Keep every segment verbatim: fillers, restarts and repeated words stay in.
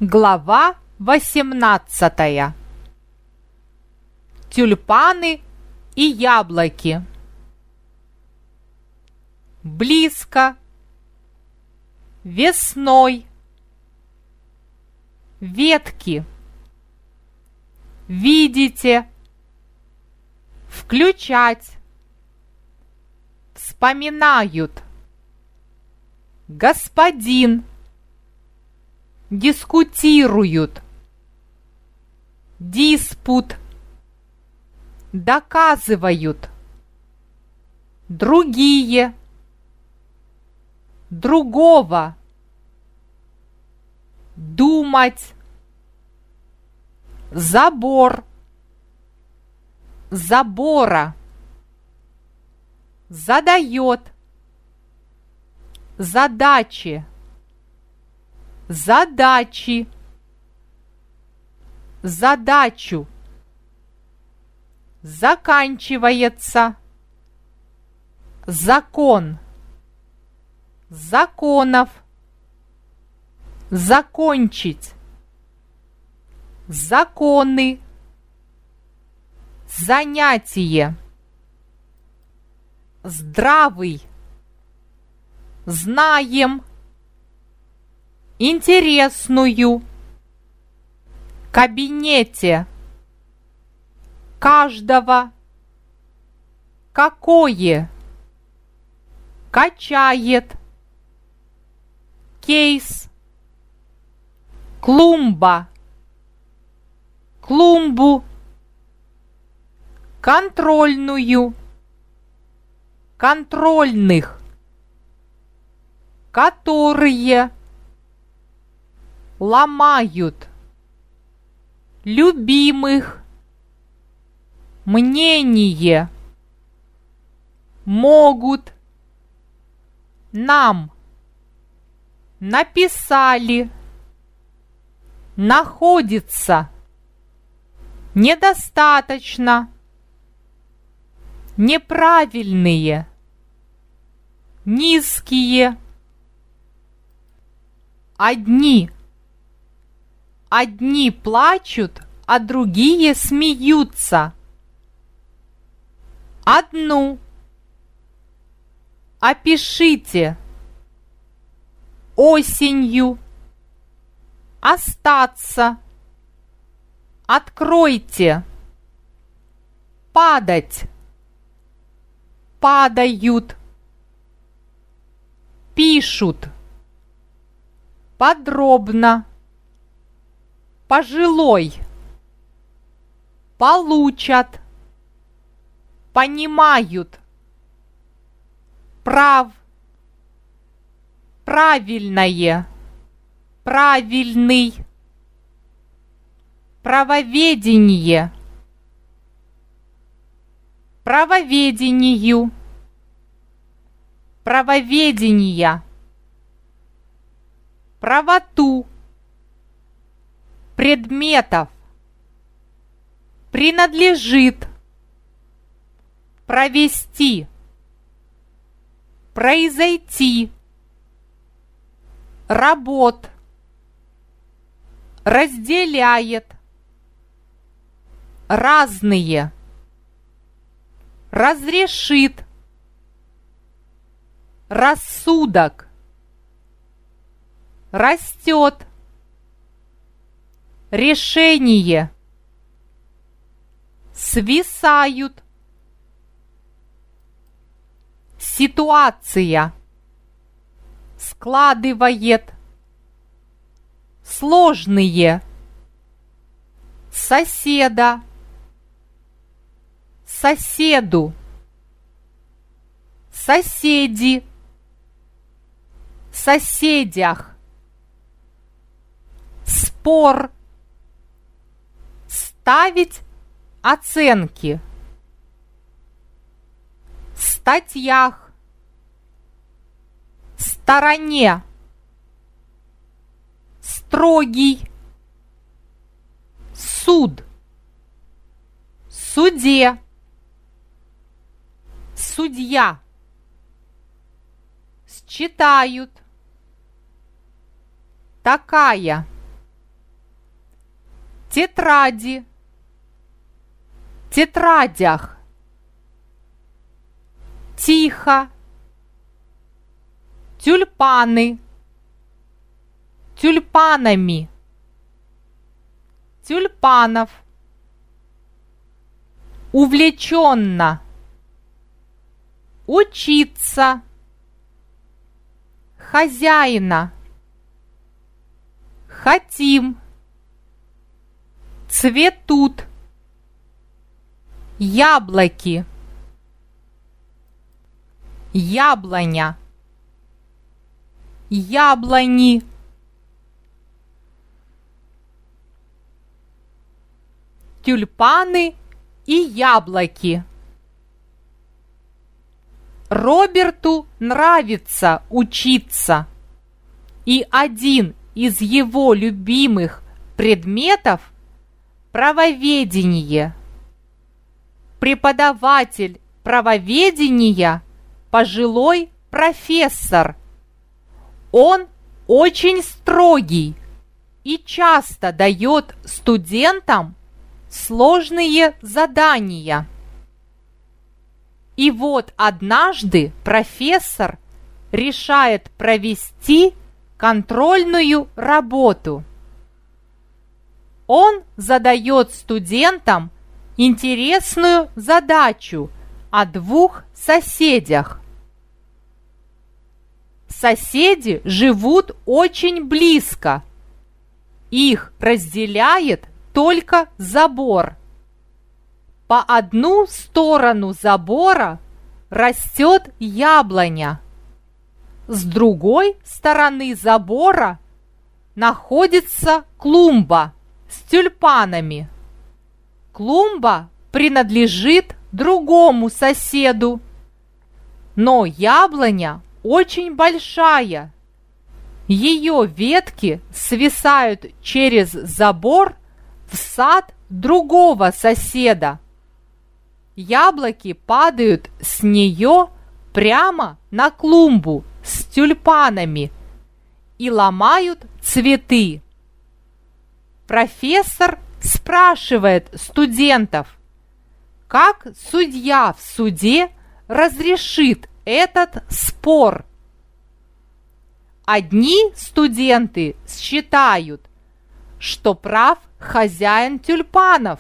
Глава восемнадцатая. Тюльпаны и яблоки. Близко, весной, ветки, видите, включать, вспоминают, господин, дискутируют, диспут, доказывают, другие, другого, думать, забор, забора, задает, задачи, задачи, задачу, заканчивается, закон, законов, закончить, законы, занятие, здравый, знаем, интересную, кабинете, каждого, какое, качает, кейс, клумба, клумбу, контрольную, контрольных, которые, ломают, любимых, мнение, могут, нам, написали, находится, недостаточно, неправильные, низкие, одни, одни плачут, а другие смеются, одну, опишите, осенью, остаться, откройте, падать, падают, пишут, подробно, пожилой, получат, понимают, прав, правильное, правильный, правоведение, правоведению, правоведения, правоту, предметов, принадлежит, провести, произойти, работ, разделяет, разные, разрешит, рассудок, растет, решение, свисают, ситуация, складывает, сложные, соседа, соседу, соседи, соседях, спор, ставить оценки, статьях, стороне, строгий, суд, суде, судья, считают, такая, тетради, тетрадях, тихо, тюльпаны, тюльпанами, тюльпанов, увлеченно, учиться, хозяина, хотим, цветут, яблоки, яблоня, яблони, тюльпаны и яблоки. Роберту нравится учиться, и один из его любимых предметов – правоведение. Преподаватель правоведения – пожилой профессор. Он очень строгий и часто дает студентам сложные задания. И вот однажды профессор решает провести контрольную работу. Он задает студентам интересную задачу о двух соседях. Соседи живут очень близко. Их разделяет только забор. По одну сторону забора растет яблоня. С другой стороны забора находится клумба с тюльпанами. Клумба принадлежит другому соседу, но яблоня очень большая. Ее ветки свисают через забор в сад другого соседа. Яблоки падают с нее прямо на клумбу с тюльпанами и ломают цветы. Профессор спрашивает студентов, как судья в суде разрешит этот спор. Одни студенты считают, что прав хозяин тюльпанов.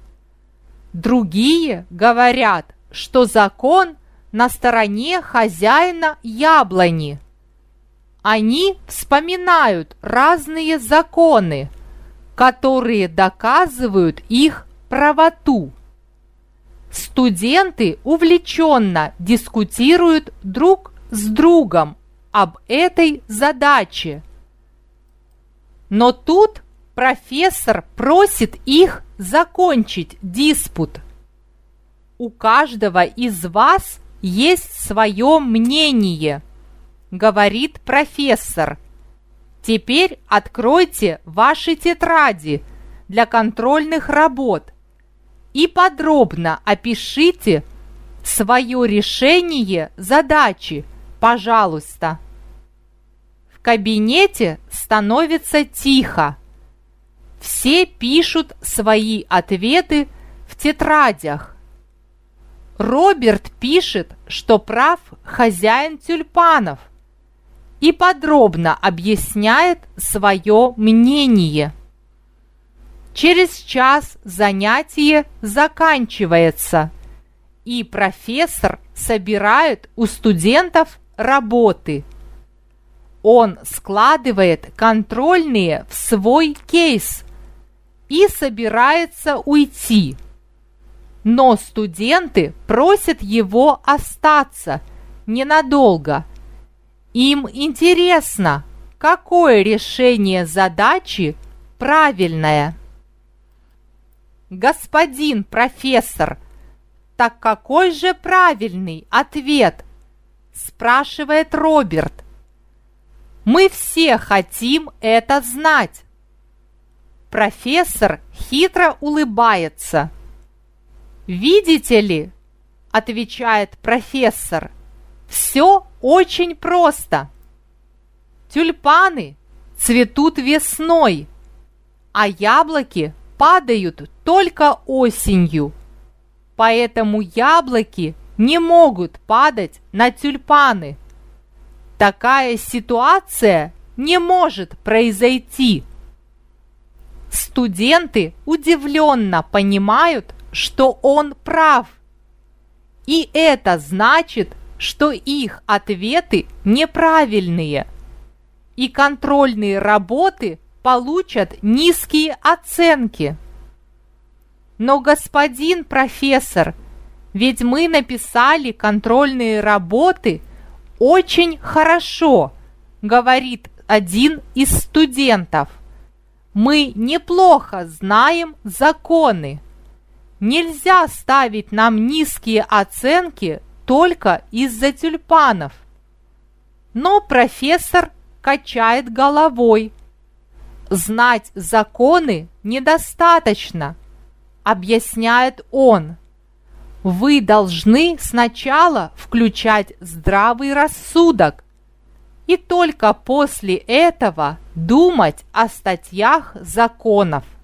Другие говорят, что закон на стороне хозяина яблони. Они вспоминают разные законы, которые доказывают их правоту. Студенты увлеченно дискутируют друг с другом об этой задаче. Но тут профессор просит их закончить диспут. У каждого из вас есть свое мнение, говорит профессор. Теперь откройте ваши тетради для контрольных работ и подробно опишите свое решение задачи, пожалуйста. В кабинете становится тихо. Все пишут свои ответы в тетрадях. Роберт пишет, что прав хозяин тюльпанов, и подробно объясняет свое мнение. Через час занятие заканчивается, и профессор собирает у студентов работы. Он складывает контрольные в свой кейс и собирается уйти. Но студенты просят его остаться ненадолго. Им интересно, какое решение задачи правильное. Господин профессор, так какой же правильный ответ? Спрашивает Роберт. Мы все хотим это знать. Профессор хитро улыбается. «Видите ли, — отвечает профессор, — все очень просто. Тюльпаны цветут весной, а яблоки падают только осенью, поэтому яблоки не могут падать на тюльпаны. Такая ситуация не может произойти. Студенты удивленно понимают, что он прав. И это значит, что их ответы неправильные, и контрольные работы получат низкие оценки. Но, господин профессор, ведь мы написали контрольные работы очень хорошо, говорит один из студентов. Мы неплохо знаем законы. Нельзя ставить нам низкие оценки только из-за тюльпанов. Но профессор качает головой. Знать законы недостаточно, объясняет он. Вы должны сначала включать здравый рассудок и только после этого думать о статьях законов.